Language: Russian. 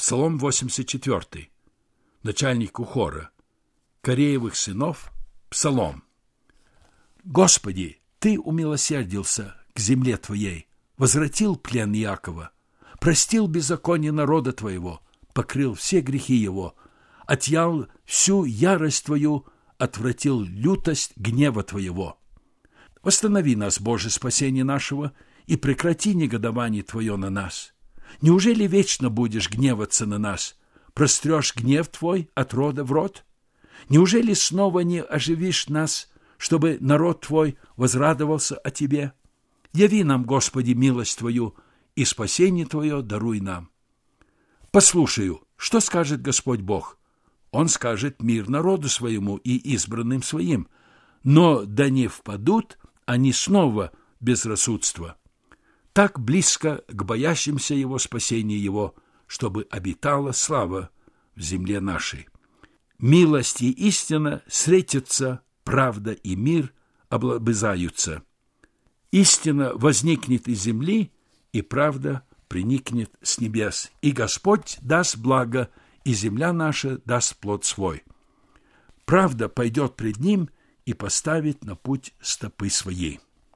Псалом 84. Начальнику хора. Кореевых сынов. Псалом. Господи, Ты умилосердился к земле Твоей, возвратил плен Иакова, простил беззаконие народа Твоего, покрыл все грехи его, отъял всю ярость Твою, отвратил лютость гнева Твоего. Восстанови нас, Боже, спасение нашего, и прекрати негодование Твое на нас. Неужели вечно будешь гневаться на нас? Прострешь гнев Твой от рода в род? Неужели снова не оживишь нас, чтобы народ Твой возрадовался о Тебе? Яви нам, Господи, милость Твою, и спасение Твое даруй нам. Послушаю, что скажет Господь Бог? Он скажет мир народу своему и избранным своим, но да не впадут они снова в безрассудство. Так близко к боящимся Его спасения Его, чтобы обитала слава в земле нашей. Милость и истина встретятся, правда и мир облобызаются. Истина возникнет из земли, и правда приникнет с небес, и Господь даст благо, и земля наша даст плод свой. Правда пойдет пред Ним и поставит на путь стопы своей.